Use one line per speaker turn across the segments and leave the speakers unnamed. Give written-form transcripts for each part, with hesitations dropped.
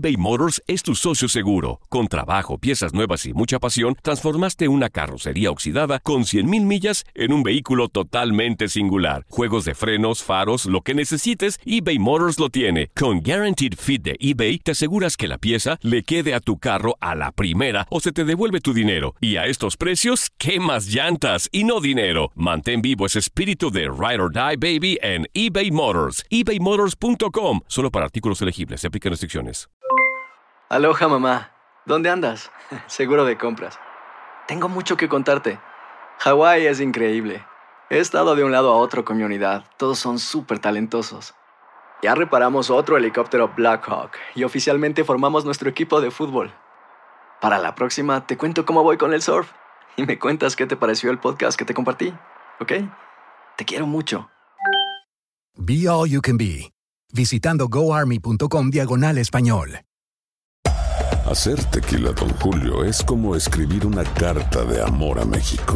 eBay Motors es tu socio seguro. Con trabajo, piezas nuevas y mucha pasión, transformaste una carrocería oxidada con 100,000 millas en un vehículo totalmente singular. Juegos de frenos, faros, lo que necesites, eBay Motors lo tiene. Con Guaranteed Fit de eBay, te aseguras que la pieza le quede a tu carro a la primera o se te devuelve tu dinero. Y a estos precios, ¿qué más llantas y no dinero? Mantén vivo ese espíritu de Ride or Die, baby, en eBay Motors. ebaymotors.com. Solo para artículos elegibles. Se aplican restricciones.
Aloha, mamá. ¿Dónde andas? Seguro de compras. Tengo mucho que contarte. Hawái es increíble. He estado de un lado a otro con mi unidad. Todos son súper talentosos. Ya reparamos otro helicóptero Blackhawk y oficialmente formamos nuestro equipo de fútbol. Para la próxima te cuento cómo voy con el surf y me cuentas qué te pareció el podcast que te compartí, ¿ok? Te quiero mucho.
Be All You Can Be, visitando goarmy.com/español.
Hacer tequila Don Julio es como escribir una carta de amor a México.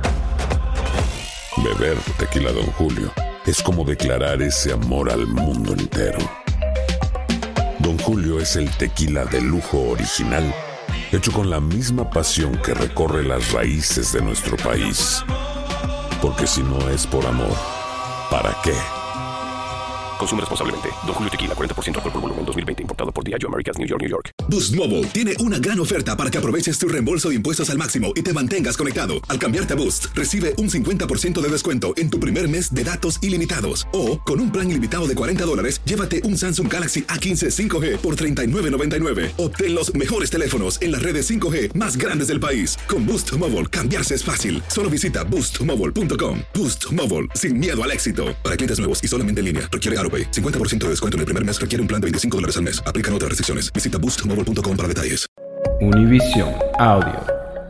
Beber tequila Don Julio es como declarar ese amor al mundo entero. Don Julio es el tequila de lujo original, hecho con la misma pasión que recorre las raíces de nuestro país. Porque si no es por amor, ¿para qué?
Consume responsablemente. Don Julio Tequila, 40% alcohol por volumen, 2020. Importado por Diageo Americas, New York, New York.
Boost Mobile tiene una gran oferta para que aproveches tu reembolso de impuestos al máximo y te mantengas conectado. Al cambiarte a Boost, recibe un 50% de descuento en tu primer mes de datos ilimitados. O, con un plan ilimitado de $40, llévate un Samsung Galaxy A15 5G por $39.99. Obtén los mejores teléfonos en las redes 5G más grandes del país. Con Boost Mobile, cambiarse es fácil. Solo visita boostmobile.com. Boost Mobile, sin miedo al éxito. Para clientes nuevos y solamente en línea, requiere AroPay. 50% de descuento en el primer mes, requiere un plan de $25 al mes. Aplican otras restricciones. Visita boostmobile.com para detalles.
Univision Audio.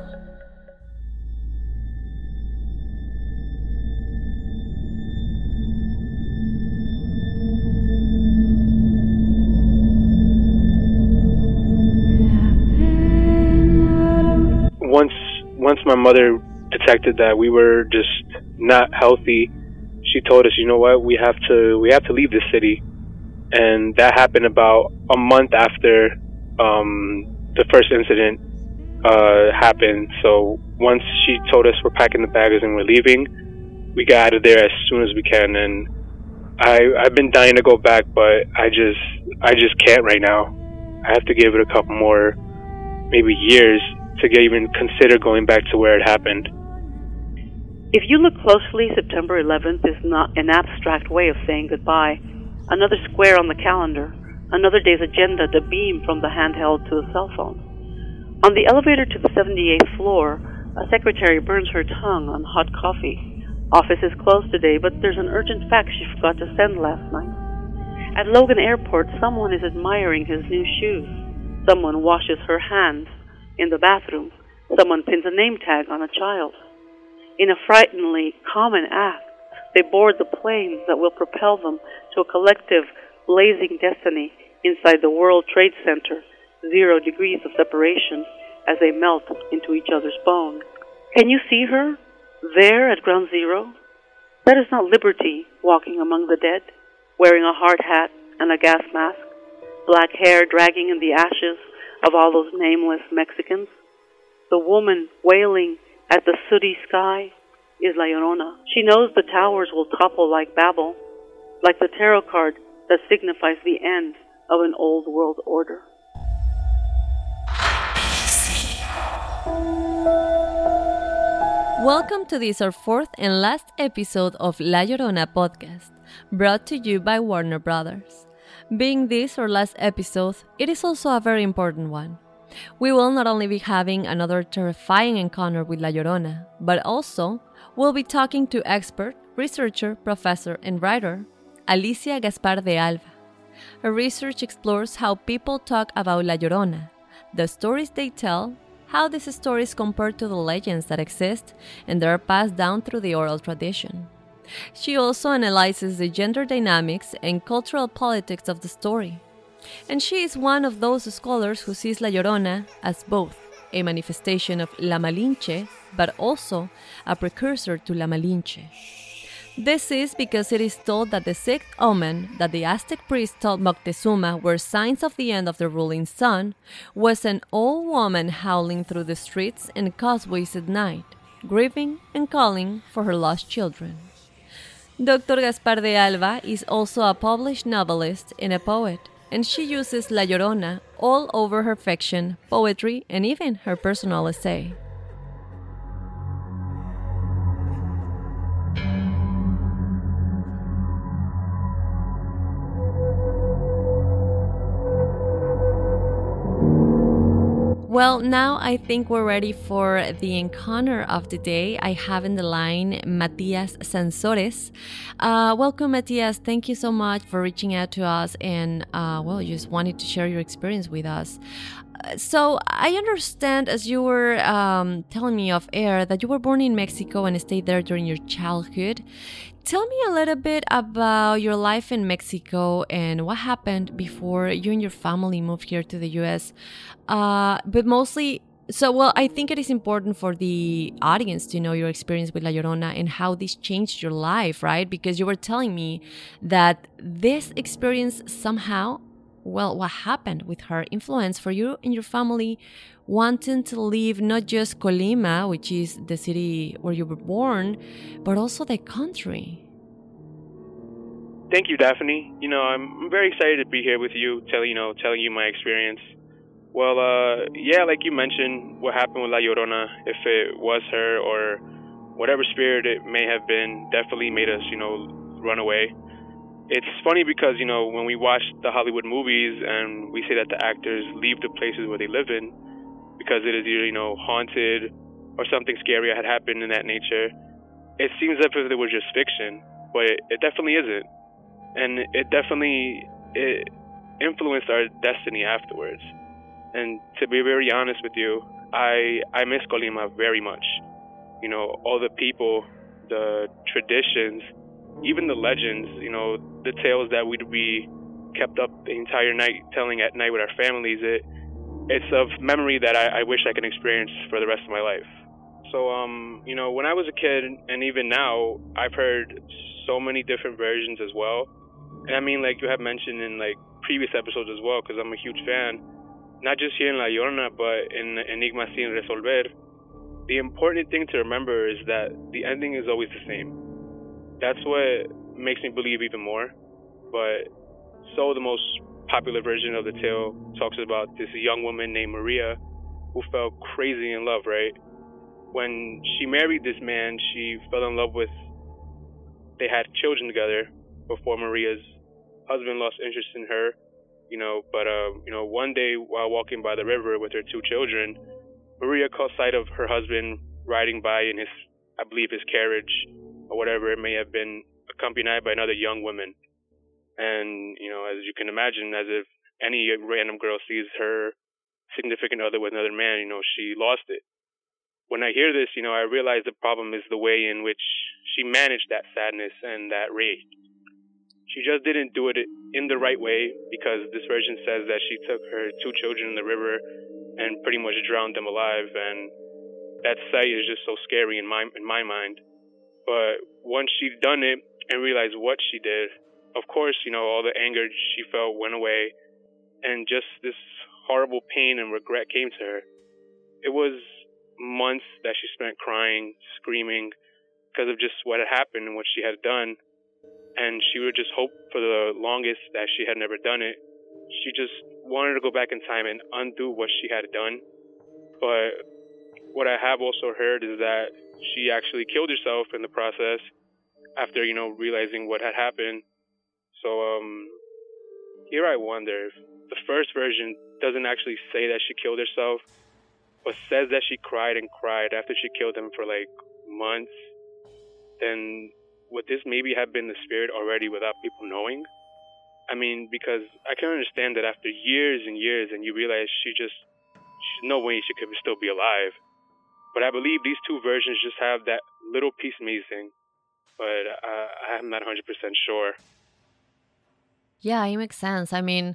Once my mother detected that we were just not healthy, she told us, you know what, we have to leave the city. And that happened about a month after the first incident happened. So once she told us we're packing the bags and we're leaving, we got out of there as soon as we can. And I've been dying to go back, but I just can't right now. I have to give it a couple more, maybe years, to even consider going back to where it happened.
If you look closely, September 11th is not an abstract way of saying goodbye. Another square on the calendar, another day's agenda to beam from the handheld to the cell phone. On the elevator to the 78th floor, a secretary burns her tongue on hot coffee. Office is closed today, but there's an urgent fax she forgot to send last night. At Logan Airport, someone is admiring his new shoes. Someone washes her hands in the bathroom. Someone pins a name tag on a child. In a frighteningly common act, they board the planes that will propel them to a collective, blazing destiny inside the World Trade Center, 0 degrees of separation as they melt into each other's bone. Can you see her, there at Ground Zero? That is not Liberty walking among the dead, wearing a hard hat and a gas mask, black hair dragging in the ashes of all those nameless Mexicans. The woman wailing at the sooty sky is La Llorona. She knows the towers will topple like Babel, like the tarot card that signifies the end of an old world order.
Welcome to this, our fourth and last episode of La Llorona podcast, brought to you by Warner Brothers. Being this our last episode, it is also a very important one. We will not only be having another terrifying encounter with La Llorona, but also we'll be talking to expert, researcher, professor, and writer Alicia Gaspar de Alba. Her research explores how people talk about La Llorona, the stories they tell, how these stories compare to the legends that exist and that are passed down through the oral tradition. She also analyzes the gender dynamics and cultural politics of the story. And she is one of those scholars who sees La Llorona as both a manifestation of La Malinche, but also a precursor to La Malinche. This is because it is told that the sixth omen that the Aztec priest told Moctezuma were signs of the end of the ruling sun was an old woman howling through the streets and causeways at night, grieving and calling for her lost children. Dr. Gaspar de Alba is also a published novelist and a poet, and she uses La Llorona all over her fiction, poetry, and even her personal essay. Well, now I think we're ready for the encounter of the day. I have in the line Matias Sansores. Welcome, Matias. Thank you so much for reaching out to us and, you just wanted to share your experience with us. So I understand, as you were telling me off air, that you were born in Mexico and stayed there during your childhood. Tell me a little bit about your life in Mexico and what happened before you and your family moved here to the U.S. But mostly, I think it is important for the audience to know your experience with La Llorona and how this changed your life, right? Because you were telling me that this experience somehow, what happened with her influence for you and your family wanting to leave not just Colima, which is the city where you were born, but also the country.
Thank you, Daphne. I'm very excited to be here with you, telling you my experience. Well, like you mentioned, what happened with La Llorona, if it was her or whatever spirit it may have been, definitely made us, run away. It's funny because, when we watch the Hollywood movies and we say that the actors leave the places where they live in because it is either, haunted or something scary had happened in that nature, it seems as if it was just fiction, but it definitely isn't. And it definitely influenced our destiny afterwards. And to be very honest with you, I miss Colima very much. All the people, the traditions, even the legends, the tales that we'd be kept up the entire night telling at night with our families, it's of memory that I wish I could experience for the rest of my life. So, when I was a kid and even now, I've heard so many different versions as well. And I mean, like you have mentioned in like previous episodes as well, because I'm a huge fan, not just here in La Llorona, but in Enigma Sin Resolver. The important thing to remember is that the ending is always the same. That's what makes me believe even more. But so the most popular version of the tale talks about this young woman named Maria who fell crazy in love, right? When she married this man, she fell in love with, they had children together before Maria's husband lost interest in her, but one day while walking by the river with her two children, Maria caught sight of her husband riding by in his, I believe his carriage or whatever it may have been, accompanied by another young woman. And, as you can imagine, as if any random girl sees her significant other with another man, she lost it. When I hear this, I realize the problem is the way in which she managed that sadness and that rage. She just didn't do it in the right way, because this version says that she took her two children in the river and pretty much drowned them alive, and that sight is just so scary in my mind. But once she'd done it and realized what she did, of course, all the anger she felt went away, and just this horrible pain and regret came to her. It was months that she spent crying, screaming, because of just what had happened and what she had done. And she would just hope for the longest that she had never done it. She just wanted to go back in time and undo what she had done. But what I have also heard is that she actually killed herself in the process after, realizing what had happened. So, here I wonder if the first version doesn't actually say that she killed herself, but says that she cried and cried after she killed him for like months, then would this maybe have been the spirit already without people knowing? I mean, because I can understand that after years and years and you realize she's no way she could still be alive. But I believe these two versions just have that little piece missing. But I'm not 100% sure.
Yeah, it makes sense. I mean,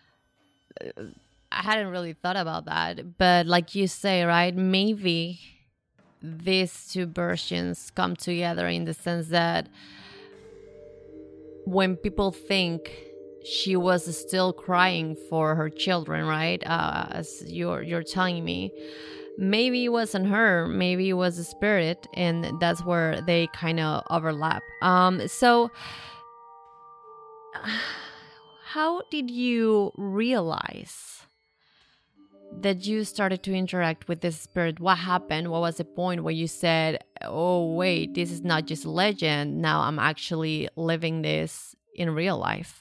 I hadn't really thought about that. But like you say, right, maybe these two versions come together in the sense that when people think she was still crying for her children, right? As you're telling me, maybe it wasn't her, maybe it was the spirit, and that's where they kind of overlap. So how did you realize that you started to interact with this spirit? What happened? What was the point where you said, oh wait, this is not just a legend, now I'm actually living this in real life?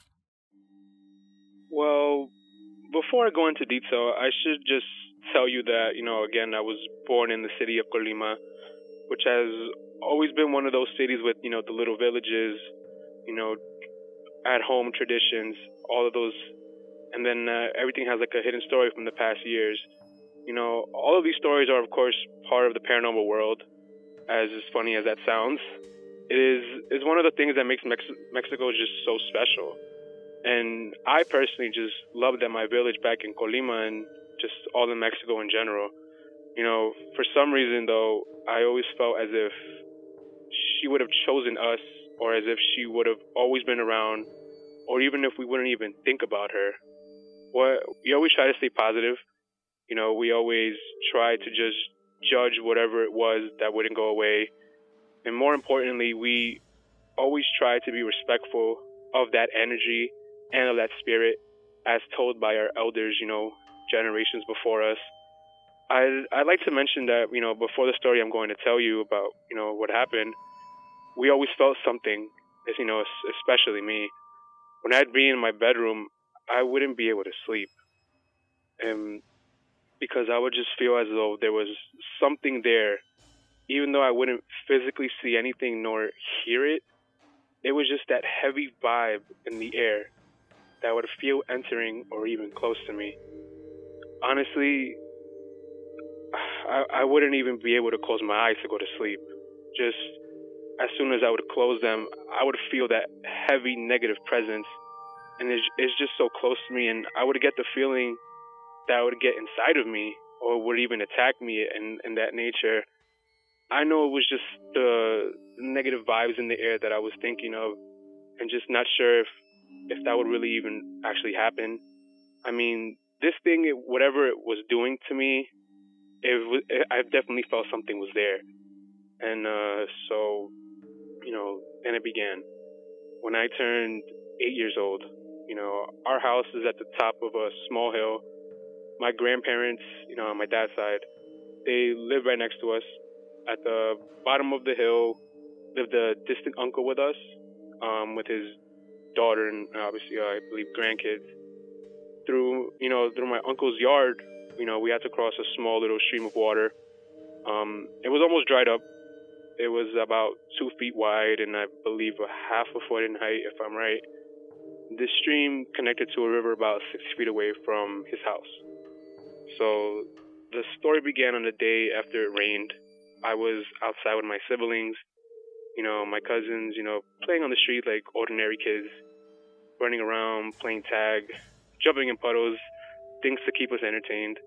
Well, before I go into detail, I should just tell you that, again, I was born in the city of Colima, which has always been one of those cities with, the little villages, at-home traditions, all of those. And then everything has like a hidden story from the past years. All of these stories are, of course, part of the paranormal world, as funny as that sounds. It's one of the things that makes Mexico just so special. And I personally just love that my village back in Colima and just all in Mexico in general. For some reason, though, I always felt as if she would have chosen us, or as if she would have always been around, or even if we wouldn't even think about her. We always try to stay positive. We always try to just judge whatever it was that wouldn't go away. And more importantly, we always try to be respectful of that energy and of that spirit as told by our elders, generations before us. I'd like to mention that, before the story I'm going to tell you about, what happened, we always felt something, especially me. When I'd be in my bedroom, I wouldn't be able to sleep. Because I would just feel as though there was something there. Even though I wouldn't physically see anything nor hear it, it was just that heavy vibe in the air that I would feel entering or even close to me. Honestly, I wouldn't even be able to close my eyes to go to sleep. Just as soon as I would close them, I would feel that heavy negative presence. And it's just so close to me, and I would get the feeling that would get inside of me or would even attack me in that nature. I know it was just the negative vibes in the air that I was thinking of, and just not sure if that would really even actually happen. I mean, this thing, whatever it was doing to me, I definitely felt something was there. And so, then it began. When I turned 8 years old, our house is at the top of a small hill. My grandparents, on my dad's side, they live right next to us. At the bottom of the hill lived a distant uncle with us, with his daughter and obviously, I believe, grandkids. Through my uncle's yard, we had to cross a small little stream of water. It was almost dried up. It was about 2 feet wide and I believe a half a foot in height, if I'm right. This stream connected to a river about 6 feet away from his house. So the story began on the day after it rained. I was outside with my siblings, my cousins, playing on the street like ordinary kids, running around, playing tag, jumping in puddles, things to keep us entertained.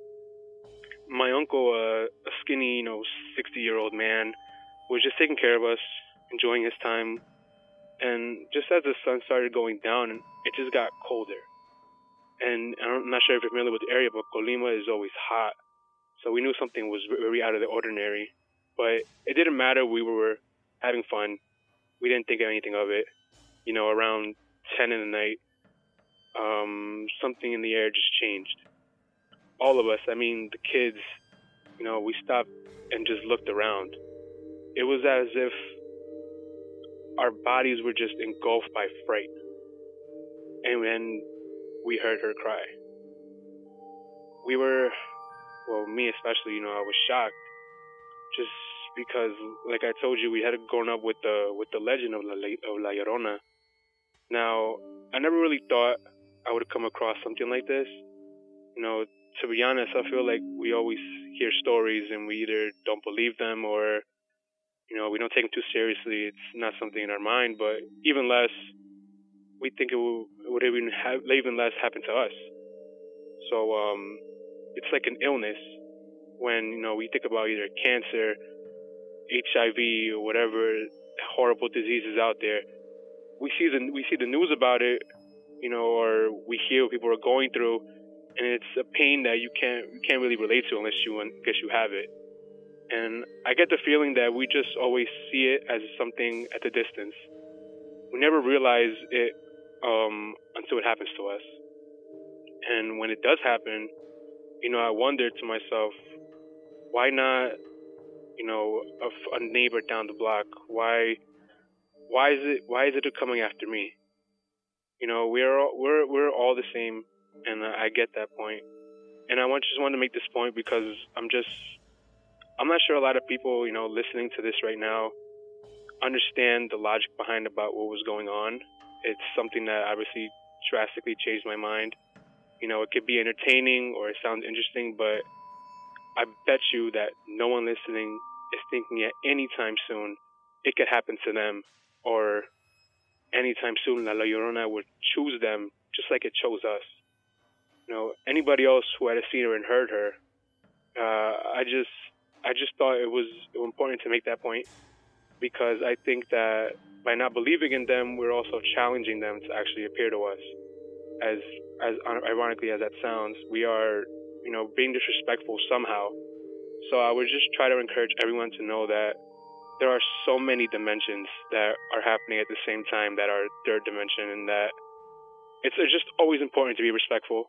My uncle, a skinny, 60-year-old man, was just taking care of us, enjoying his time. And just as the sun started going down, it just got colder. And I'm not sure if you're familiar with the area, but Colima is always hot. So we knew something was very out of the ordinary. But it didn't matter. We were having fun. We didn't think anything of it. Around 10 in the night, something in the air just changed. All of us, the kids, we stopped and just looked around. It was as if our bodies were just engulfed by fright. And then we heard her cry. We were, me especially, I was shocked. Just because, like I told you, we had grown up with the legend of La Llorona. Now, I never really thought I would come across something like this. To be honest, I feel like we always hear stories and we either don't believe them or, we don't take them too seriously. It's not something in our mind, but even less, we think it would even less happen to us. So it's like an illness when, we think about either cancer, HIV, or whatever horrible diseases out there. we see the news about it, or we hear what people are going through, and it's a pain that you can't really relate to unless you have it. And I get the feeling that we just always see it as something at the distance. We never realize it until it happens to us. And when it does happen, I wonder to myself, why not, a neighbor down the block? Why is it coming after me? We're all the same, and I get that point. And I just wanted to make this point because I'm not sure a lot of people, listening to this right now understand the logic behind about what was going on. It's something that obviously drastically changed my mind. It could be entertaining or it sounds interesting, but I bet you that no one listening is thinking at any time soon it could happen to them, or anytime soon La Llorona would choose them just like it chose us. Anybody else who had seen her and heard her, I just thought it was important to make that point, because I think that by not believing in them, we're also challenging them to actually appear to us. As ironically as that sounds, we are, being disrespectful somehow. So I would just try to encourage everyone to know that there are so many dimensions that are happening at the same time that are third dimension, and that it's just always important to be respectful.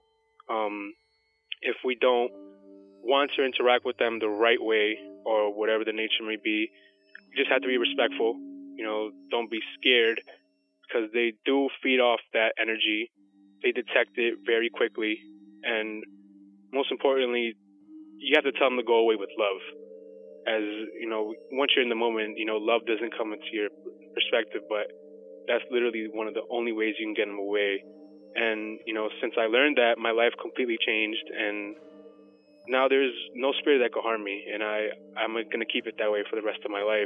If we don't want to interact with them the right way, or whatever the nature may be, you just have to be respectful. Don't be scared, because they do feed off that energy. They detect it very quickly, and most importantly, you have to tell them to go away with love. As once you're in the moment, love doesn't come into your perspective, but that's literally one of the only ways you can get them away. And since I learned that, my life completely changed, and now there's no spirit that could harm me, and I'm gonna keep it that way for the rest of my life.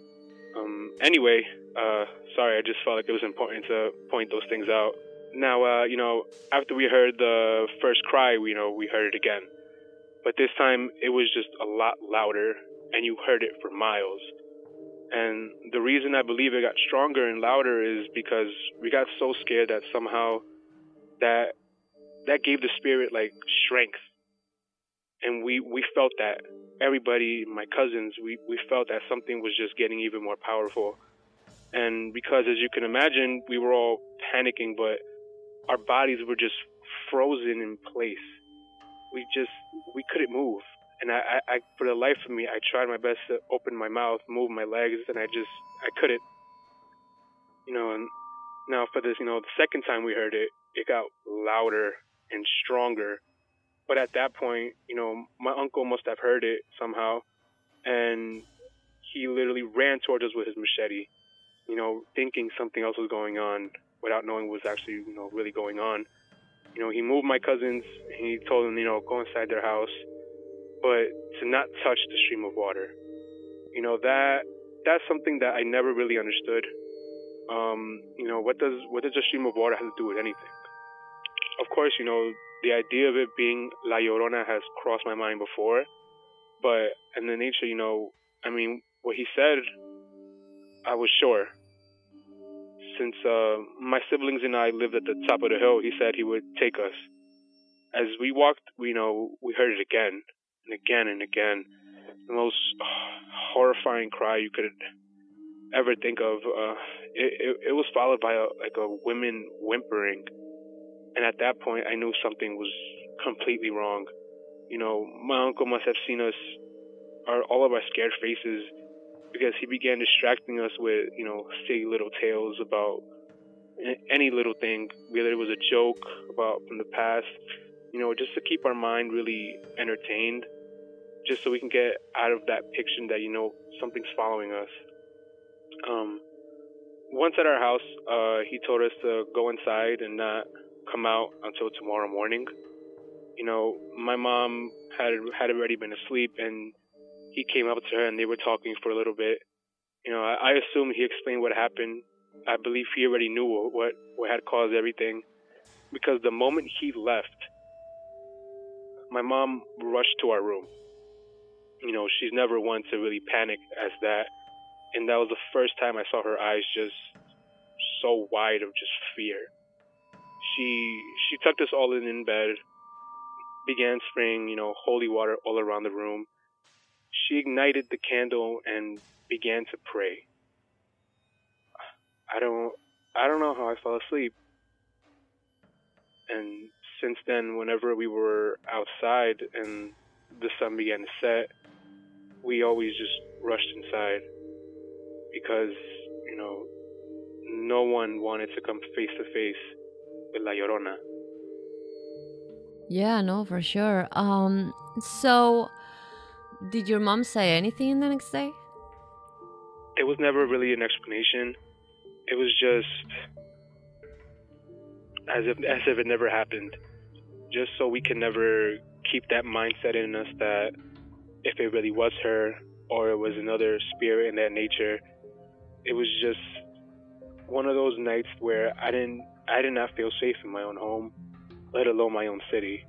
Anyway, sorry, I just felt like it was important to point those things out. Now, after we heard the first cry, we heard it again. But this time, it was just a lot louder, and you heard it for miles. And the reason I believe it got stronger and louder is because we got so scared that somehow that gave the spirit, strength. And we felt that. Everybody, my cousins, we felt that something was just getting even more powerful. And because, as you can imagine, we were all panicking, but our bodies were just frozen in place. We couldn't move. And I for the life of me, I tried my best to open my mouth, move my legs, and I couldn't. And now for this, the second time we heard it, it got louder and stronger. But at that point, my uncle must have heard it somehow, and he literally ran towards us with his machete, thinking something else was going on without knowing what was actually, really going on. He moved my cousins, and he told them, go inside their house, but to not touch the stream of water. That's something that I never really understood. What does the stream of water have to do with anything? Of course, the idea of it being La Llorona has crossed my mind before, but in the nature, what he said, I was sure. Since my siblings and I lived at the top of the hill, he said he would take us. As we walked, we heard it again and again and again. The most horrifying cry you could ever think of. It was followed by a woman whimpering. And at that point, I knew something was completely wrong. My uncle must have seen us, all of our scared faces, because he began distracting us with, silly little tales about any little thing, whether it was a joke from the past, just to keep our mind really entertained, just so we can get out of that picture that, something's following us. Once at our house, he told us to go inside and not come out until tomorrow morning. My mom had already been asleep, and he came up to her and they were talking for a little bit. I assume he explained what happened. I believe he already knew what had caused everything, because the moment he left, my mom rushed to our room. She's never one to really panic as that, and that was the first time I saw her eyes just so wide of just fear. She tucked us all in bed, began spraying, holy water all around the room. She ignited the candle and began to pray. I don't know how I fell asleep. And since then, whenever we were outside and the sun began to set, we always just rushed inside because, no one wanted to come face to face with La Llorona.
Yeah, no, for sure. So did your mom say anything the next day?
There was never really an explanation. It was just as if it never happened. Just so we can never keep that mindset in us that if it really was her or it was another spirit in that nature, it was just one of those nights where I did not feel safe in my own home, let alone my own city.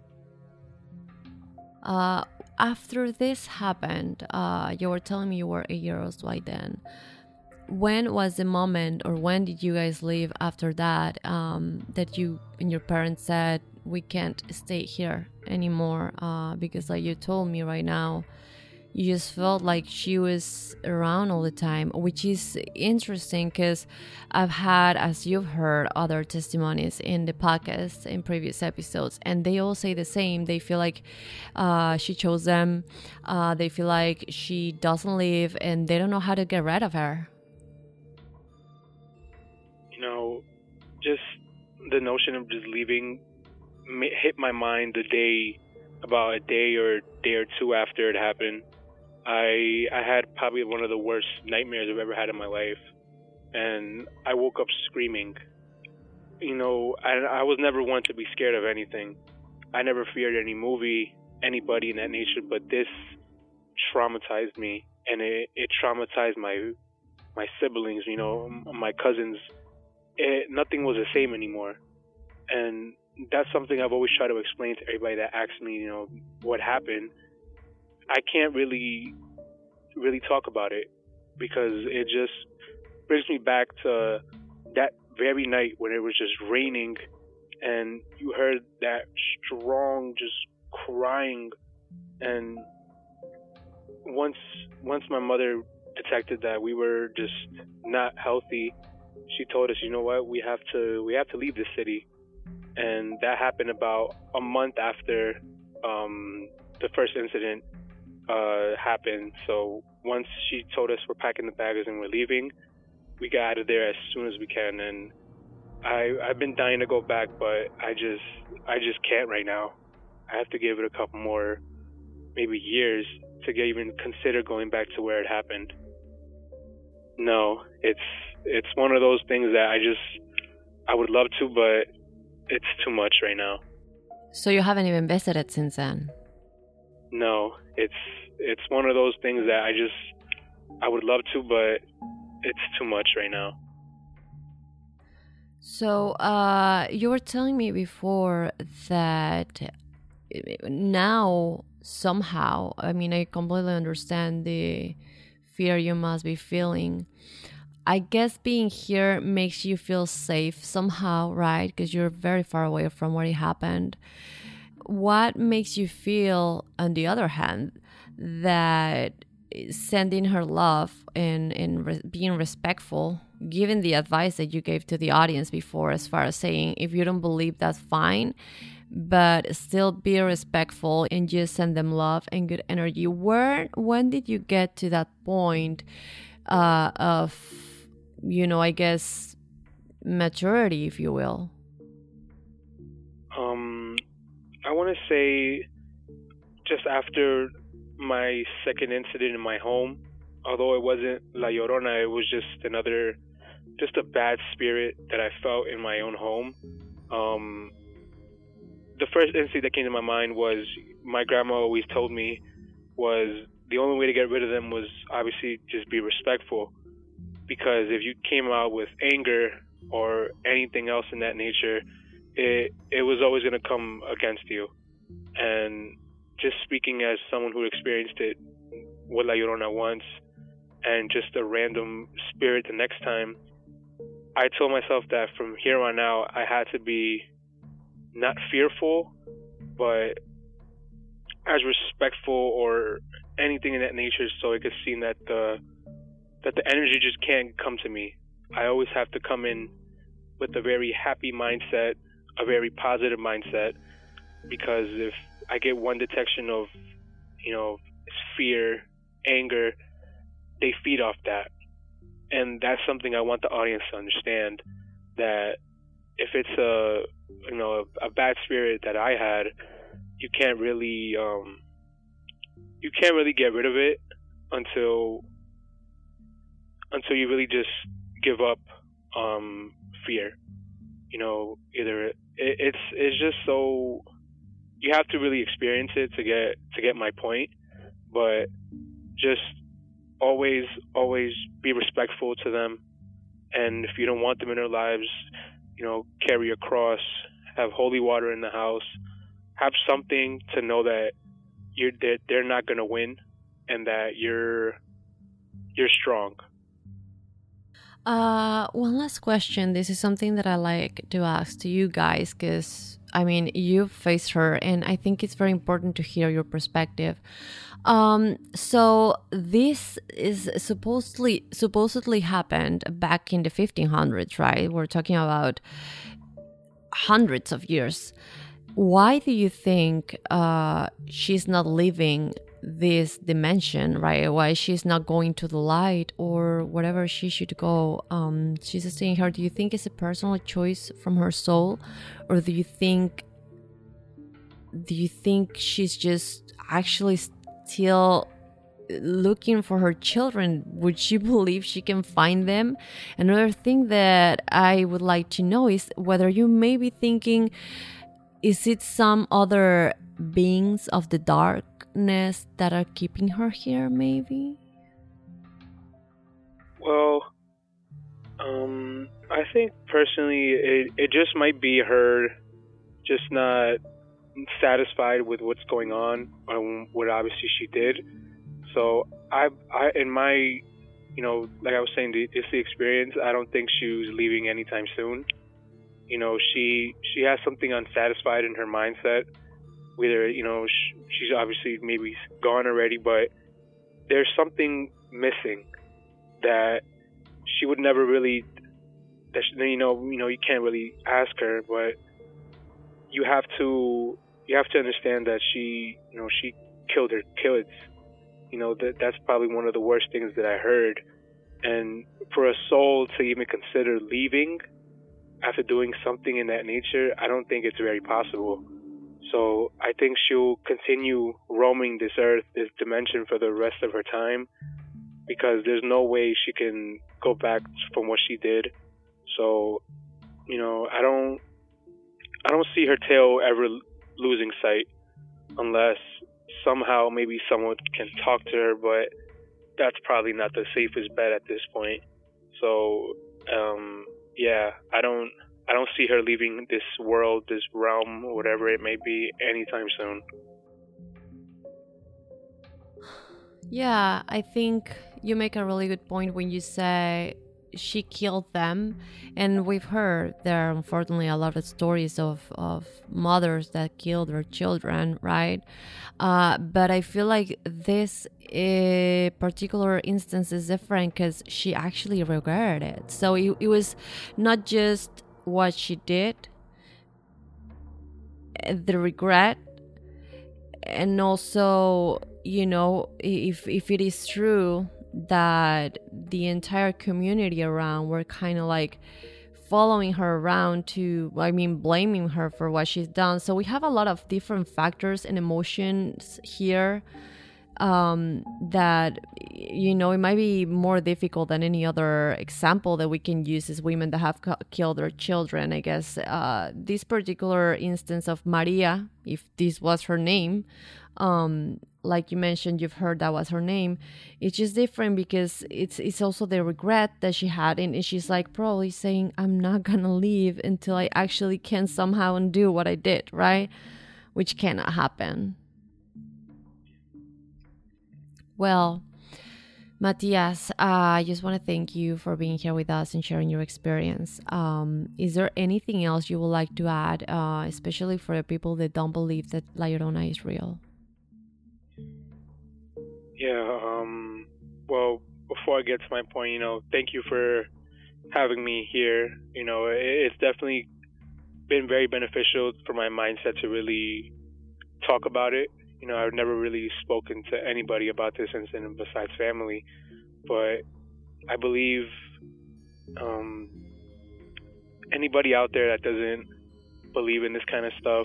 After this happened, you were telling me you were 8 years old right then. When was the moment, or when did you guys leave after that, that you and your parents said, we can't stay here anymore? Because like you told me right now, you just felt like she was around all the time, which is interesting because I've had, as you've heard, other testimonies in the podcast in previous episodes, and they all say the same. They feel like she chose them. They feel like she doesn't leave, and they don't know how to get rid of her.
Just the notion of just leaving hit my mind about a day or two after it happened. I had probably one of the worst nightmares I've ever had in my life, and I woke up screaming. I was never one to be scared of anything. I never feared any movie, anybody in that nature, but this traumatized me, and it traumatized my siblings, my cousins. Nothing was the same anymore, and that's something I've always tried to explain to everybody that asks me, what happened. I can't really talk about it because it just brings me back to that very night when it was just raining and you heard that strong just crying. And once my mother detected that we were just not healthy, she told us, we have to leave the city. And that happened about a month after the first incident happened. So once she told us we're packing the bags and we're leaving, we got out of there as soon as we can. And I've been dying to go back, but I just can't right now. I have to give it a couple more, maybe years, to even consider going back to where it happened. No, it's one of those things that I would love to, but it's too much right now.
So you haven't even visited since then?
No, it's one of those things that I would love to, but it's too much right now.
So you were telling me before that now somehow, I completely understand the fear you must be feeling. I guess being here makes you feel safe somehow, right? Because you're very far away from where it happened. What makes you feel, on the other hand, that sending her love and being respectful, given the advice that you gave to the audience before, as far as saying, if you don't believe, that's fine, but still be respectful and just send them love and good energy. When did you get to that point of, I guess, maturity, if you will?
I want to say just after my second incident in my home, although it wasn't La Llorona, it was just a bad spirit that I felt in my own home. The first instinct that came to my mind was, my grandma always told me, was the only way to get rid of them was obviously just be respectful. Because if you came out with anger or anything else in that nature, it was always going to come against you. And just speaking as someone who experienced it with La Llorona once, and just a random spirit the next time, I told myself that from here on out, I had to be not fearful, but as respectful or anything in that nature, so it could seem that the energy just can't come to me. I always have to come in with a very happy mindset, a very positive mindset, because if I get one detection of, fear, anger, they feed off that. And that's something I want the audience to understand, that if it's a bad spirit that I had, you can't really get rid of it until you really just give up fear. Either it's just so, you have to really experience it to get my point, but just always be respectful to them, and if you don't want them in their lives, carry a cross, have holy water in the house, have something to know that they're not going to win, and that you're strong.
One last question. This is something that I like to ask to you guys, because you've faced her, and I think it's very important to hear your perspective. So this is supposedly happened back in the 1500s, right? We're talking about hundreds of years. Why do you think she's not leaving this dimension, right? Why she's not going to the light or wherever she should go? She's staying here. Do you think it's a personal choice from her soul, or do you think she's just actually still looking for her children? Would she believe she can find them? Another thing that I would like to know is whether you may be thinking, is it some other beings of the darkness that are keeping her here, maybe?
Well, I think personally it just might be her just not satisfied with what's going on, what obviously she did. So I in my, like I was saying, it's the experience. I don't think she was leaving anytime soon. She has something unsatisfied in her mindset. Whether, she's obviously maybe gone already, but there's something missing that she would never really, you can't really ask her, but you have to understand that she killed her kids. That's probably one of the worst things that I heard. And for a soul to even consider leaving after doing something in that nature, I don't think it's very possible. So I think she'll continue roaming this earth, this dimension, for the rest of her time, because there's no way she can go back from what she did. So, I don't see her tail ever losing sight, unless somehow maybe someone can talk to her, but that's probably not the safest bet at this point. So, I don't see her leaving this world, this realm, whatever it may be, anytime soon.
Yeah, I think you make a really good point when you say she killed them. And we've heard there are unfortunately a lot of stories of mothers that killed their children, right? But I feel like this particular instance is different because she actually regretted it. So it was not just what she did, the regret, and also, if it is true that the entire community around were kind of like following her around blaming her for what she's done. So we have a lot of different factors and emotions here that, it might be more difficult than any other example that we can use as women that have killed their children. I guess this particular instance of Maria, if this was her name, like you mentioned, you've heard that was her name. It's just different because it's also the regret that she had, and she's like probably saying, I'm not gonna leave until I actually can somehow undo what I did, right? Which cannot happen. Well, Matias, I just want to thank you for being here with us and sharing your experience. Is there anything else you would like to add, especially for the people that don't believe that La Llorona is real?
Yeah, well, before I get to my point, thank you for having me here. It's definitely been very beneficial for my mindset to really talk about it. I've never really spoken to anybody about this incident besides family, but I believe anybody out there that doesn't believe in this kind of stuff,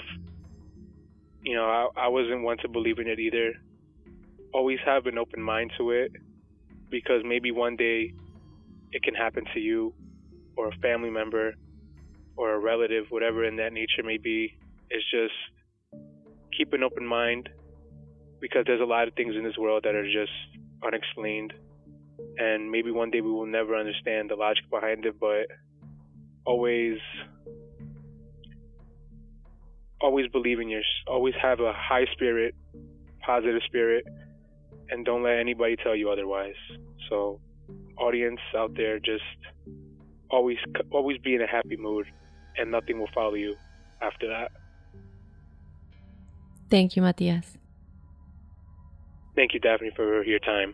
I wasn't one to believe in it either. Always have an open mind to it, because maybe one day it can happen to you or a family member or a relative, whatever in that nature may be. It's just keep an open mind, because there's a lot of things in this world that are just unexplained, and maybe one day we will never understand the logic behind it, but always believe in always have a high spirit, positive spirit, and don't let anybody tell you otherwise. So, audience out there, just always be in a happy mood, and nothing will follow you after that.
Thank you, Matias.
Thank you, Daphne, for your time.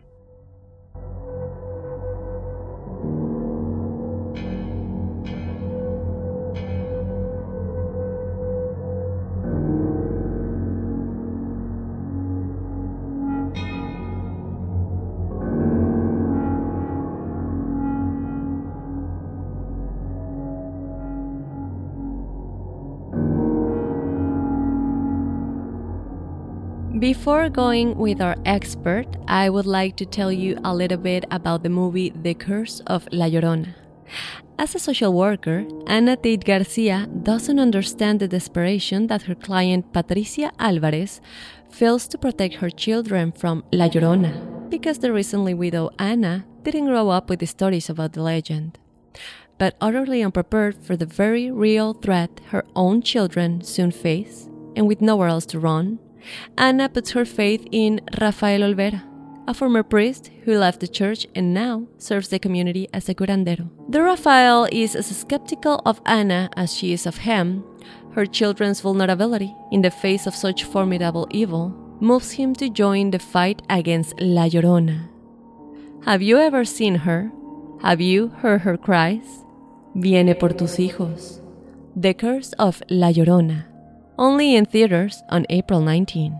Before going with our expert, I would like to tell you a little bit about the movie The Curse of La Llorona. As a social worker, Ana Tate Garcia doesn't understand the desperation that her client Patricia Alvarez feels to protect her children from La Llorona, because the recently widowed Ana didn't grow up with the stories about the legend. But utterly unprepared for the very real threat her own children soon face, and with nowhere else to run, Ana puts her faith in Rafael Olvera, a former priest who left the church and now serves the community as a curandero. The Rafael is as skeptical of Ana as she is of him. Her children's vulnerability in the face of such formidable evil moves him to join the fight against La Llorona. Have you ever seen her? Have you heard her cries? Viene por tus hijos. The Curse of La Llorona. Only in theaters on April 19.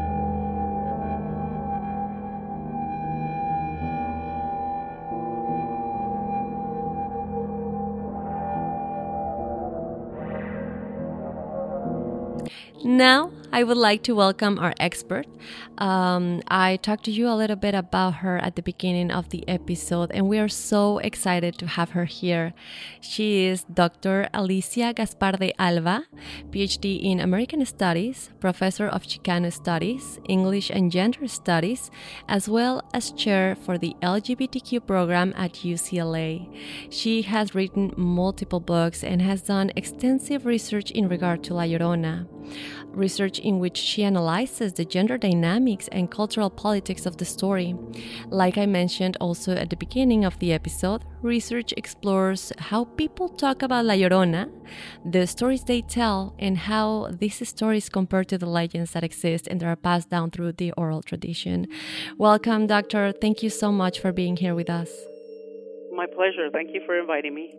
Now, I would like to welcome our expert. I talked to you a little bit about her at the beginning of the episode, and we are so excited to have her here. She is Dr. Alicia Gaspar de Alba, PhD in American Studies, Professor of Chicano Studies, English and Gender Studies, as well as Chair for the LGBTQ program at UCLA. She has written multiple books and has done extensive research in regard to La Llorona. Research in which she analyzes the gender dynamics and cultural politics of the story. Like I mentioned also at the beginning of the episode, research explores how people talk about La Llorona, the stories they tell, and how these stories compare to the legends that exist and that are passed down through the oral tradition. Welcome, Doctor. Thank you so much for being here with us.
My pleasure. Thank you for inviting me.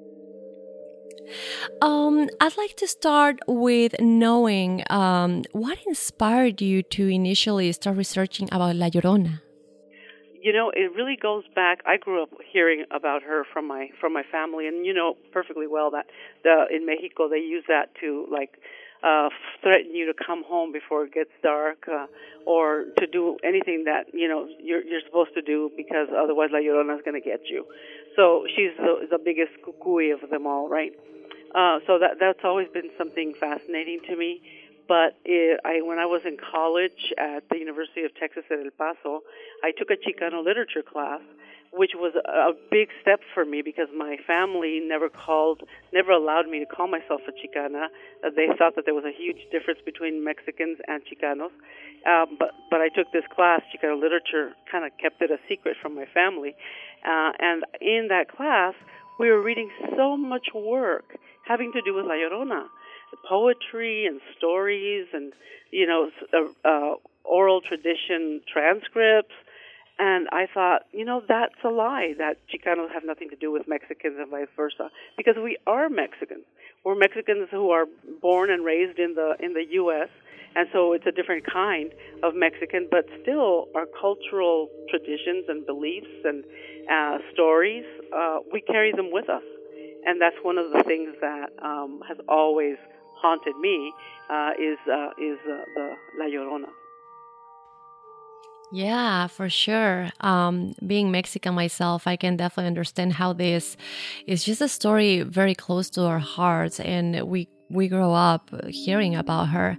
I'd like to start with knowing what inspired you to initially start researching about La Llorona.
You know, it really goes back. I grew up hearing about her from my family, and you know perfectly well that in Mexico they use that to threaten you to come home before it gets dark, or to do anything that you're supposed to do, because otherwise La Llorona is going to get you. So she's the biggest cucuy of them all, right? So that's always been something fascinating to me. But when I was in college at the University of Texas at El Paso, I took a Chicano literature class, which was a big step for me because my family never allowed me to call myself a Chicana. They thought that there was a huge difference between Mexicans and Chicanos. But I took this class, Chicano literature, kind of kept it a secret from my family. And in that class, we were reading so much work having to do with La Llorona, poetry and stories and, oral tradition transcripts. And I thought, that's a lie, that Chicanos have nothing to do with Mexicans and vice versa, because we are Mexicans. We're Mexicans who are born and raised in the U.S., and so it's a different kind of Mexican, but still our cultural traditions and beliefs and stories, we carry them with us. And that's one of the things that has always haunted me, is the La Llorona.
Yeah, for sure. Being Mexican myself, I can definitely understand how this is just a story very close to our hearts, and we grow up hearing about her.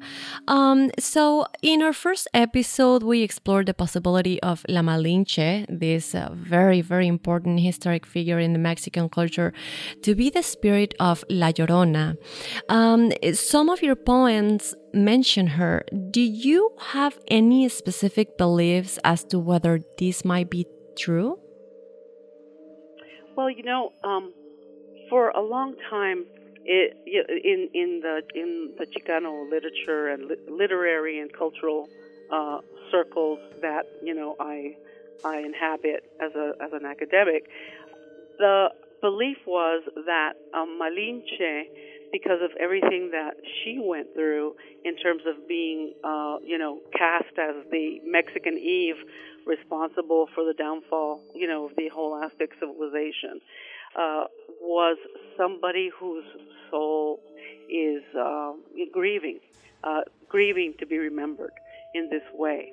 So in our first episode, we explored the possibility of La Malinche, this very, very important historic figure in the Mexican culture, to be the spirit of La Llorona. Some of your poems mention her. Do you have any specific beliefs as to whether this might be true?
Well, for a long time, in the Chicano literature and literary and cultural circles that I inhabit as an academic, the belief was that Malinche, because of everything that she went through in terms of being cast as the Mexican Eve, responsible for the downfall of the whole Aztec civilization, was somebody whose soul is grieving to be remembered in this way.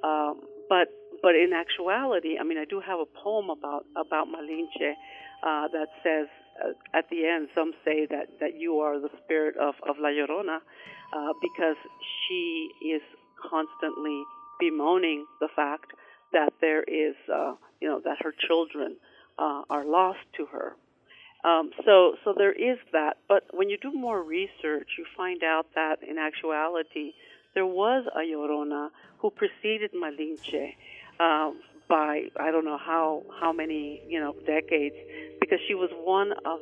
But in actuality, I do have a poem about Malinche that says, at the end, some say that you are the spirit of La Llorona, because she is constantly bemoaning the fact that there is, that her children are lost to her. So there is that. But when you do more research, you find out that in actuality, there was a Llorona who preceded Malinche by I don't know how many decades, because she was one of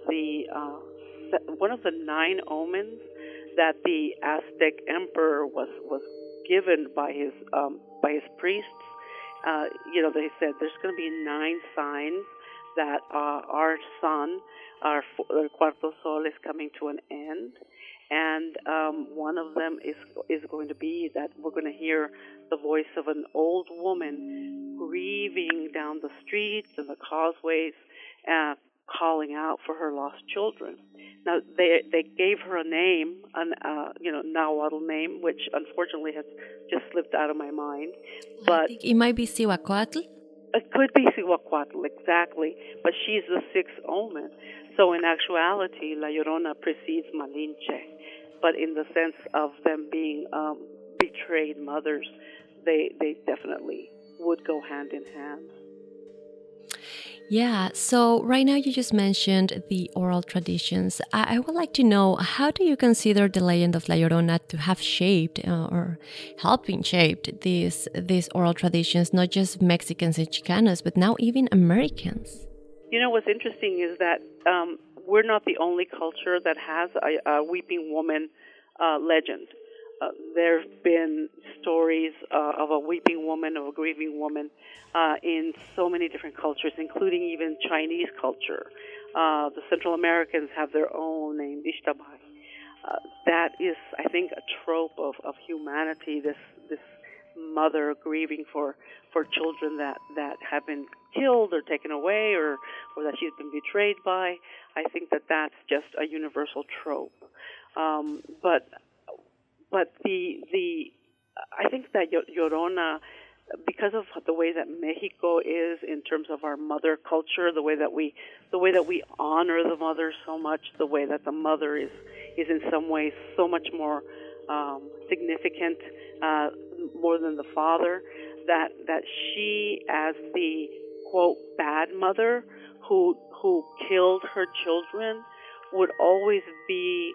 the 9 omens that the Aztec emperor was given by his priests. They said there's going to be 9 signs that our sun, our cuarto sol, is coming to an end, and one of them is going to be that we're going to hear the voice of an old woman grieving down the streets and the causeways, calling out for her lost children. Now they gave her a name, Nahuatl name, which unfortunately has just slipped out of my mind. But
I think it might be Cihuacoatl.
It could be Cihuacoatl, exactly, but she's the 6th omen. So in actuality, La Llorona precedes Malinche, but in the sense of them being betrayed mothers, they definitely would go hand in hand.
Yeah, so right now you just mentioned the oral traditions. I would like to know, how do you consider the legend of La Llorona to have shaped or helping shaped these oral traditions, not just Mexicans and Chicanos, but now even Americans?
What's interesting is that we're not the only culture that has a weeping woman legend. There have been stories of a weeping woman, of a grieving woman, in so many different cultures, including even Chinese culture. The Central Americans have their own named Ixtabay. That is, I think, a trope of humanity, this mother grieving for children that have been killed or taken away or that she's been betrayed by. I think that's just a universal trope. But I think that Llorona, because of the way that Mexico is in terms of our mother culture, the way that we honor the mother so much, the way that the mother is in some ways so much more significant, more than the father, that she, as the quote bad mother who killed her children, would always be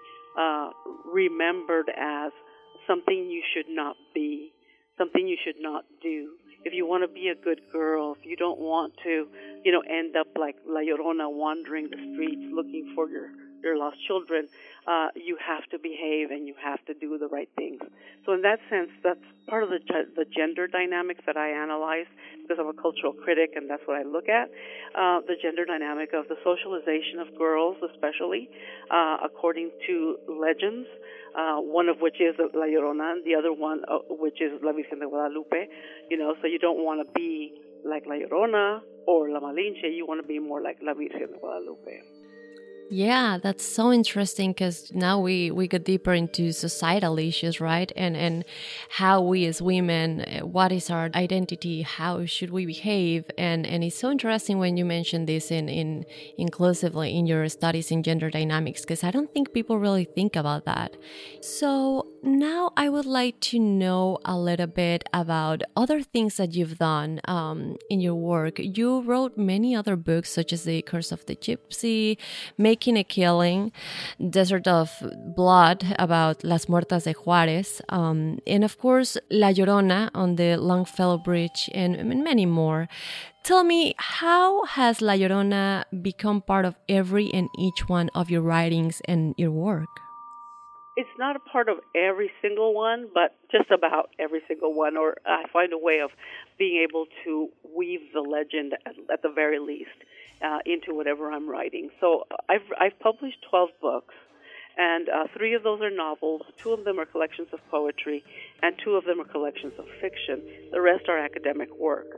remembered as something you should not be, something you should not do. If you want to be a good girl, if you don't want to, end up like La Llorona wandering the streets looking for your lost children, you have to behave and you have to do the right things. So in that sense, that's part of the gender dynamics that I analyze, because I'm a cultural critic and that's what I look at, the gender dynamic of the socialization of girls, especially, according to legends, one of which is La Llorona, and the other one which is La Virgen de Guadalupe, so you don't want to be like La Llorona or La Malinche, you want to be more like La Virgen de Guadalupe.
Yeah, that's so interesting, because now we go deeper into societal issues, right? And how we as women, what is our identity? How should we behave? And it's so interesting when you mention this in inclusively in your studies in gender dynamics, because I don't think people really think about that. So now I would like to know a little bit about other things that you've done in your work. You wrote many other books, such as The Curse of the Gypsy, Making a Killing, Desert of Blood about Las Muertas de Juárez, and of course La Llorona on the Longfellow Bridge, and many more. Tell me, how has La Llorona become part of every and each one of your writings and your work?
It's not a part of every single one, but just about every single one, or I find a way of being able to weave the legend at the very least into whatever I'm writing. So I've published 12 books, and 3 of those are novels, 2 of them are collections of poetry, and 2 of them are collections of fiction. The rest are academic work.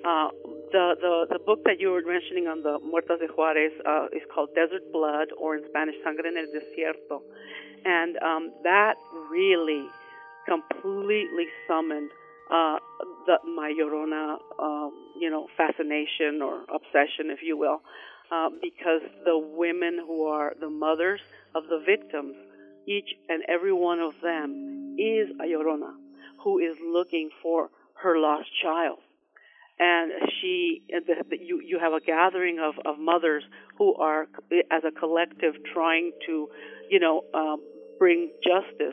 The book that you were mentioning on the Muertas de Juárez is called Desert Blood, or in Spanish, Sangre en el Desierto. And that really completely summoned my Llorona, fascination or obsession, if you will, because the women who are the mothers of the victims, each and every one of them is a Llorona who is looking for her lost child. And you have a gathering of mothers who are, as a collective, trying to, bring justice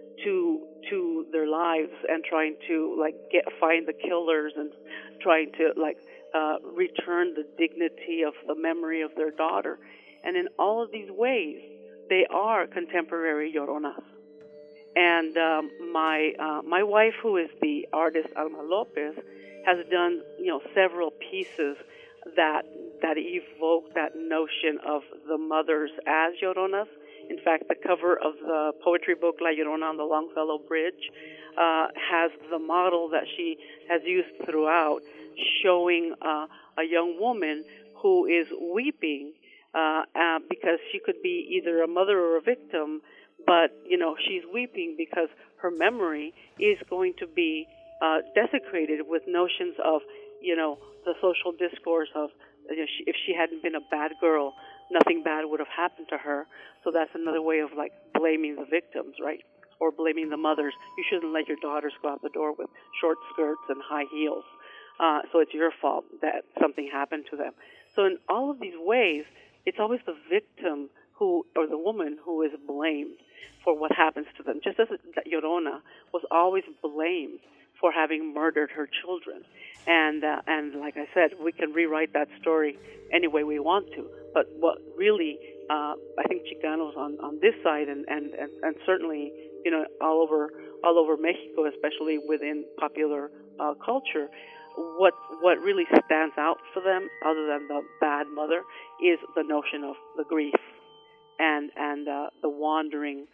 to their lives, and trying to find the killers, and trying to return the dignity of the memory of their daughter. And in all of these ways, they are contemporary Lloronas. And my wife, who is the artist Alma Lopez, has done several pieces that evoke that notion of the mothers as Lloronas. In fact, the cover of the poetry book La Llorona on the Longfellow Bridge has the model that she has used throughout, showing a young woman who is weeping because she could be either a mother or a victim, but she's weeping because her memory is going to be desecrated with notions of the social discourse of if she hadn't been a bad girl, nothing bad would have happened to her. So that's another way of blaming the victims, right? Or blaming the mothers. You shouldn't let your daughters go out the door with short skirts and high heels. So it's your fault that something happened to them. So in all of these ways, it's always the victim or the woman who is blamed for what happens to them. Just as Llorona was always blamed for having murdered her children. And like I said, we can rewrite that story any way we want to. But what really, I think Chicanos on this side, and certainly all over Mexico, especially within popular culture, what really stands out for them, other than the bad mother, is the notion of the grief and the wandering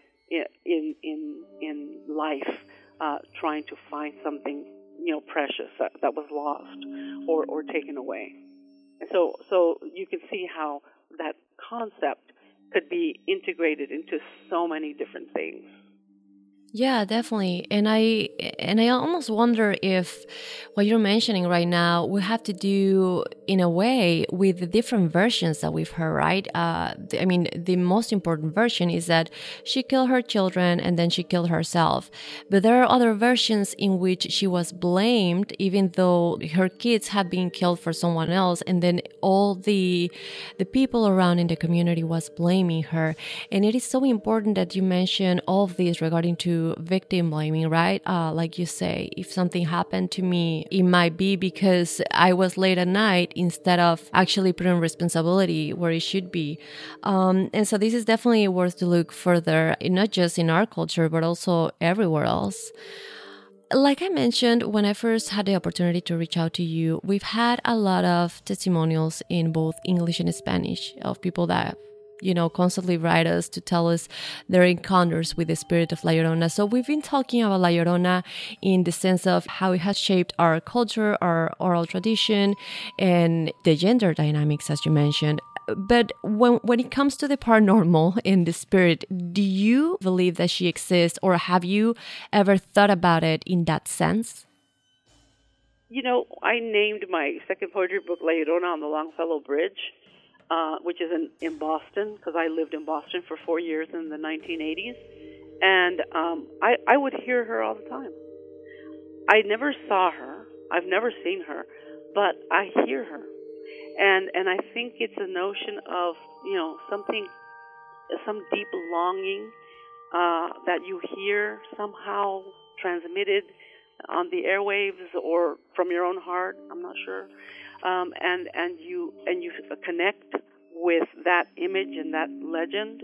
in life, trying to find something precious that was lost or taken away. And so you can see how that concept could be integrated into so many different things.
Yeah, definitely. And I almost wonder if what you're mentioning right now we have to do in a way with the different versions that we've heard, right? I mean, the most important version is that she killed her children and then she killed herself. But there are other versions in which she was blamed, even though her kids had been killed for someone else, and then all the people around in the community was blaming her. And it is so important that you mention all of this regarding to victim blaming, right? Like you say, if something happened to me, it might be because I was late at night instead of actually putting responsibility where it should be. And so this is definitely worth to look further, not just in our culture, but also everywhere else. Like I mentioned, when I first had the opportunity to reach out to you, we've had a lot of testimonials in both English and Spanish of people that constantly write us to tell us their encounters with the spirit of La Llorona. So we've been talking about La Llorona in the sense of how it has shaped our culture, our oral tradition, and the gender dynamics, as you mentioned. But when it comes to the paranormal and the spirit, do you believe that she exists, or have you ever thought about it in that sense?
I named my second poetry book La Llorona on the Longfellow Bridge, which is in Boston, because I lived in Boston for 4 years in the 1980s. And I would hear her all the time. I never saw her. I've never seen her, but I hear her. And I think it's a notion of, some deep longing that you hear somehow transmitted on the airwaves or from your own heart. I'm not sure. And you connect with that image and that legend.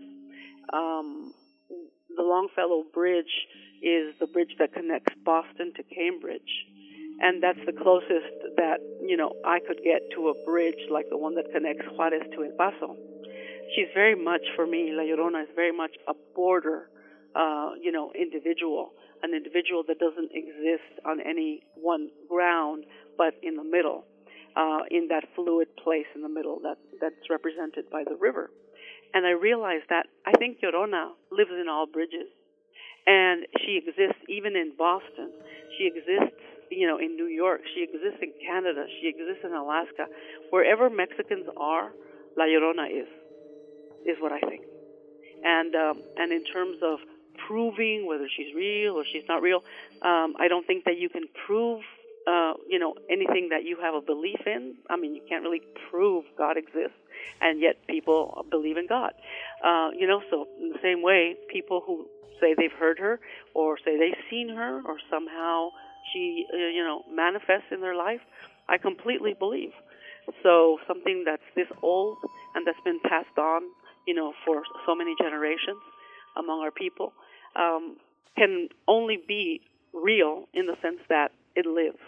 The Longfellow Bridge is the bridge that connects Boston to Cambridge, and that's the closest that I could get to a bridge like the one that connects Juarez to El Paso. She's very much, for me, La Llorona is very much a border, individual, an individual that doesn't exist on any one ground, but in the middle. In that fluid place in the middle that's represented by the river. And I realized that I think Llorona lives in all bridges. And she exists even in Boston. She exists, in New York. She exists in Canada. She exists in Alaska. Wherever Mexicans are, La Llorona is what I think. And in terms of proving whether she's real or she's not real, I don't think that you can prove anything that you have a belief in. I mean, you can't really prove God exists, and yet people believe in God. So in the same way, people who say they've heard her or say they've seen her or somehow she, manifests in their life, I completely believe. So something that's this old and that's been passed on, for so many generations among our people, can only be real in the sense that it lives.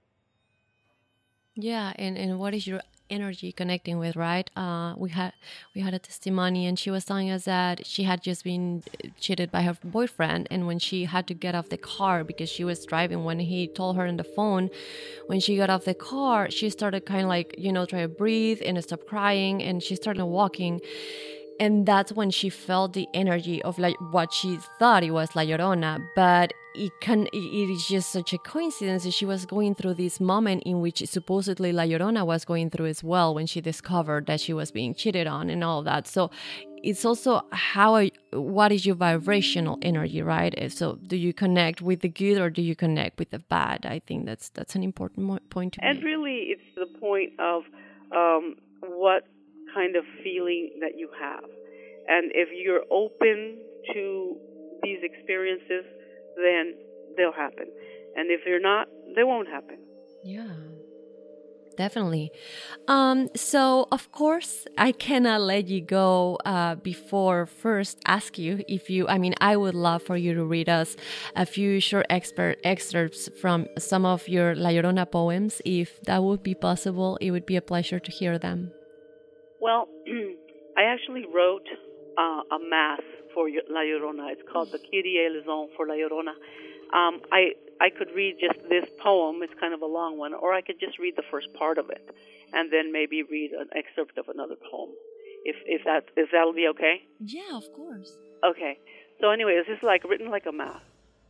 Yeah, and what is your energy connecting with, right? We had a testimony, and she was telling us that she had just been cheated by her boyfriend, and when she had to get off the car because she was driving, when he told her on the phone, when she got off the car, she started kind of like, try to breathe and stop crying, and she started walking. And that's when she felt the energy of like what she thought it was La Llorona, but it is just such a coincidence that she was going through this moment in which supposedly La Llorona was going through as well, when she discovered that she was being cheated on and all that. So it's also what is your vibrational energy, right? So do you connect with the good or do you connect with the bad? I think that's an important point to make.
And really, it's the point of what kind of feeling that you have. And if you're open to these experiences, then they'll happen. And if you're not, they won't happen.
Yeah, definitely. So, of course, I cannot let you go before first ask you if I would love for you to read us a few short excerpts from some of your La Llorona poems. If that would be possible, it would be a pleasure to hear them.
Well, I actually wrote a mass for La Llorona. It's called the Kyrie Eleison for La Llorona. I could read just this poem. It's kind of a long one, or I could just read the first part of it, and then maybe read an excerpt of another poem, if that'll be okay.
Yeah, of course.
Okay. So anyway, this is written like a mass.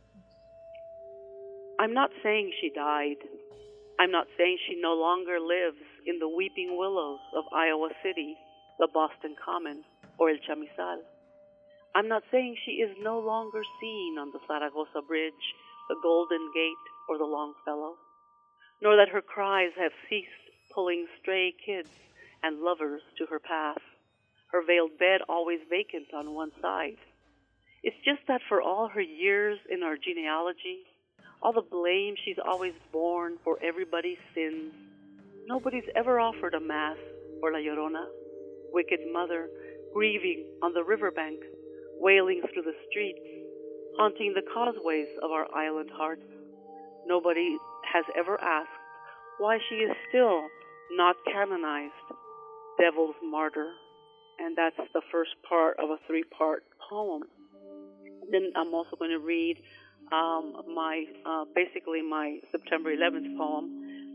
I'm not saying she died. I'm not saying she no longer lives in the weeping willows of Iowa City, the Boston Common, or El Chamizal. I'm not saying she is no longer seen on the Zaragoza Bridge, the Golden Gate, or the Longfellow, nor that her cries have ceased pulling stray kids and lovers to her path, her veiled bed always vacant on one side. It's just that for all her years in our genealogy, all the blame she's always borne for everybody's sins, nobody's ever offered a mass for La Llorona, wicked mother, grieving on the riverbank, wailing through the streets, haunting the causeways of our island hearts. Nobody has ever asked why she is still not canonized, devil's martyr. And that's the first part of a 3-part poem. Then I'm also going to read basically my September 11th poem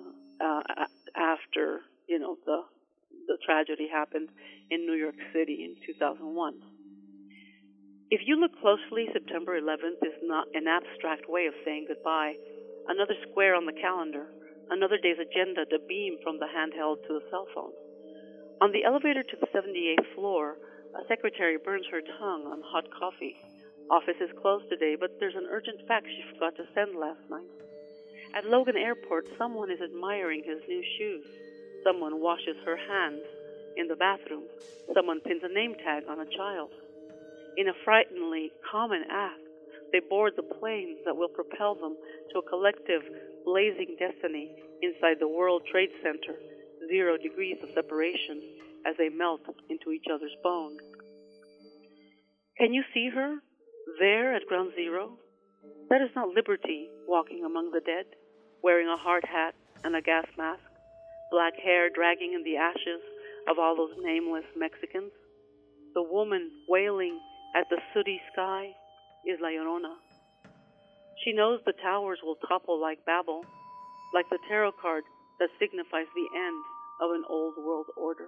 after the tragedy happened in New York City in 2001. If you look closely, September 11th is not an abstract way of saying goodbye. Another square on the calendar, another day's agenda to beam from the handheld to the cell phone. On the elevator to the 78th floor, a secretary burns her tongue on hot coffee. Office is closed today, but there's an urgent fax she forgot to send last night. At Logan Airport, someone is admiring his new shoes. Someone washes her hands in the bathroom. Someone pins a name tag on a child. In a frighteningly common act, they board the planes that will propel them to a collective, blazing destiny inside the World Trade Center, 0 degrees of separation as they melt into each other's bone. Can you see her there at Ground Zero? That is not Liberty walking among the dead, wearing a hard hat and a gas mask, black hair dragging in the ashes of all those nameless Mexicans. The woman wailing at the sooty sky is La Llorona. She knows the towers will topple like Babel, like the tarot card that signifies the end of an old world order.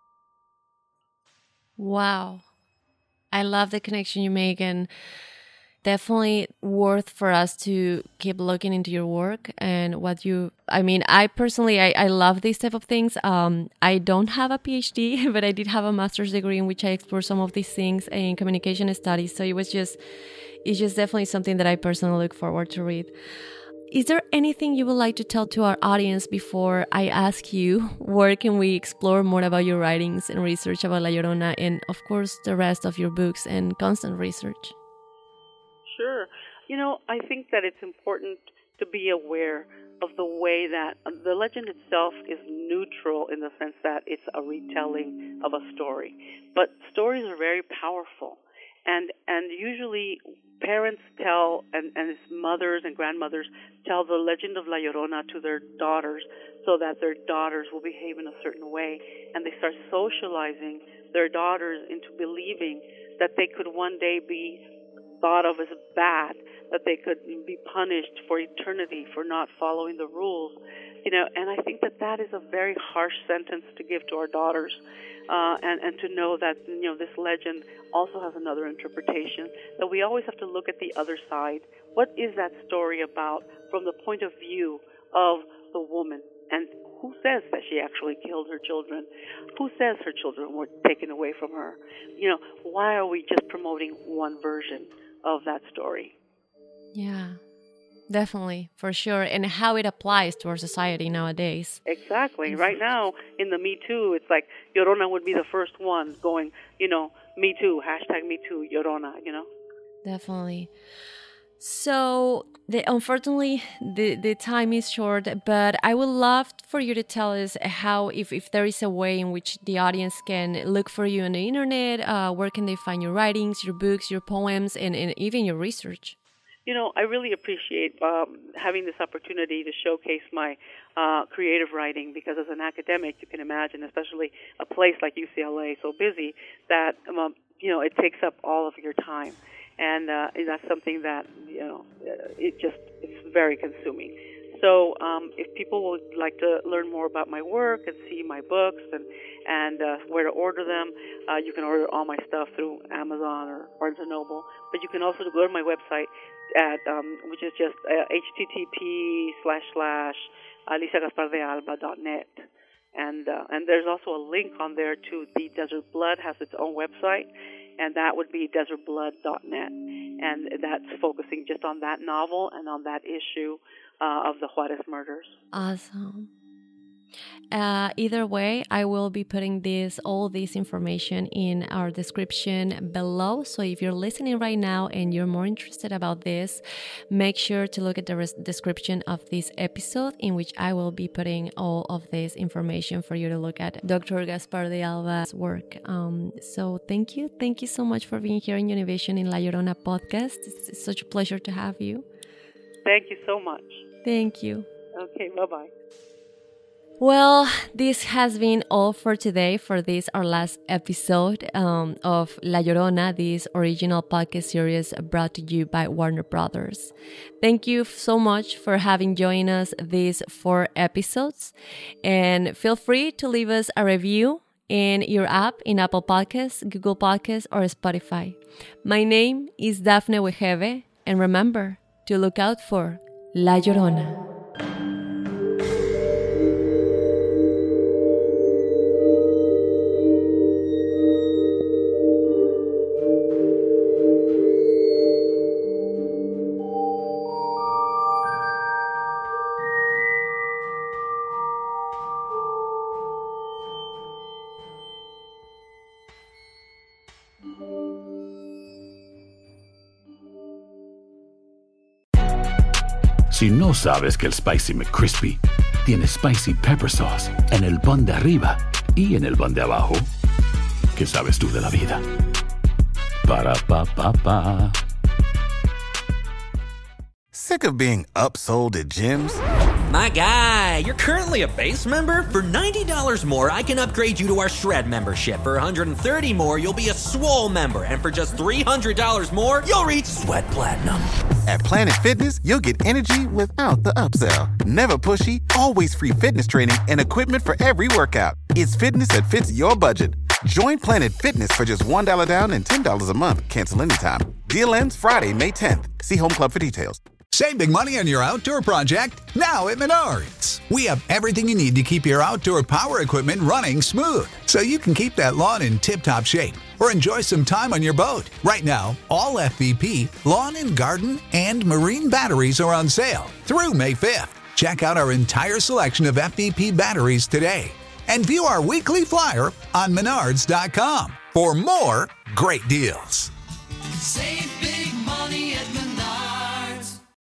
Wow. I love the connection you make, and definitely worth for us to keep looking into your work and I personally, I love these type of things. I don't have a PhD, but I did have a master's degree in which I explored some of these things in communication studies. So it's just definitely something that I personally look forward to read. Is there anything you would like to tell to our audience before I ask you where can we explore more about your writings and research about La Llorona and, of course, the rest of your books and constant research?
Sure. I think that it's important to be aware of the way that the legend itself is neutral in the sense that it's a retelling of a story. But stories are very powerful. And usually parents tell, and mothers and grandmothers tell the legend of La Llorona to their daughters so that their daughters will behave in a certain way. And they start socializing their daughters into believing that they could one day be thought of as bad, that they could be punished for eternity for not following the rules. And I think that is a very harsh sentence to give to our daughters. And to know that, this legend also has another interpretation, that we always have to look at the other side. What is that story about from the point of view of the woman? And who says that she actually killed her children? Who says her children were taken away from her? Why are we just promoting one version of that story?
Yeah. Definitely, for sure. And how it applies to our society nowadays.
Exactly. Right now, in the Me Too, it's like Llorona would be the first one going, Me Too, hashtag Me Too, Llorona,
Definitely. So, unfortunately, the time is short, but I would love for you to tell us how, if there is a way in which the audience can look for you on the internet, where can they find your writings, your books, your poems, and even your research?
I really appreciate having this opportunity to showcase my creative writing, because as an academic, you can imagine, especially a place like UCLA, so busy, that, it takes up all of your time. And that's something that, it's very consuming. So if people would like to learn more about my work and see my books and where to order them, you can order all my stuff through Amazon or Barnes & Noble. But you can also go to my website, which is just http://AliciaGaspardeAlba.net. And there's also a link on there to the Desert Blood, has its own website, and that would be desertblood.net. And that's focusing just on that novel and on that issue of the Juarez murders.
Awesome. Either way, I will be putting all this information in our description below. So if you're listening right now and you're more interested about this, make sure to look at the description of this episode, in which I will be putting all of this information for you to look at Dr. Gaspar de Alba's work. So thank you so much for being here in Univision in La Llorona podcast. It's such a pleasure to have you.
Thank you so much.
Thank you.
Okay, bye-bye.
Well, this has been all for today, for this, our last episode of La Llorona, this original podcast series brought to you by Warner Brothers. Thank you so much for having joined us these 4 episodes. And feel free to leave us a review in your app, in Apple Podcasts, Google Podcasts, or Spotify. My name is Daphne Wegebe, and remember to look out for La Llorona.
Si no sabes que el Spicy McCrispy tiene Spicy Pepper Sauce en el pan de arriba y en el pan de abajo, ¿qué sabes tú de la vida? Para, pa, pa, pa.
Sick of being upsold at gyms?
My guy, you're currently a base member? For $90 more, I can upgrade you to our Shred membership. For $130 more, you'll be a Swole member. And for just $300 more, you'll reach Sweat Platinum.
At Planet Fitness, you'll get energy without the upsell. Never pushy, always free fitness training and equipment for every workout. It's fitness that fits your budget. Join Planet Fitness for just $1 down and $10 a month. Cancel anytime. Deal ends Friday, May 10th. See Home Club for details.
Save big money on your outdoor project now at Menards. We have everything you need to keep your outdoor power equipment running smooth, so you can keep that lawn in tip-top shape or enjoy some time on your boat. Right now, all FVP, lawn and garden, and marine batteries are on sale through May 5th. Check out our entire selection of FVP batteries today and view our weekly flyer on Menards.com for more great deals.
Save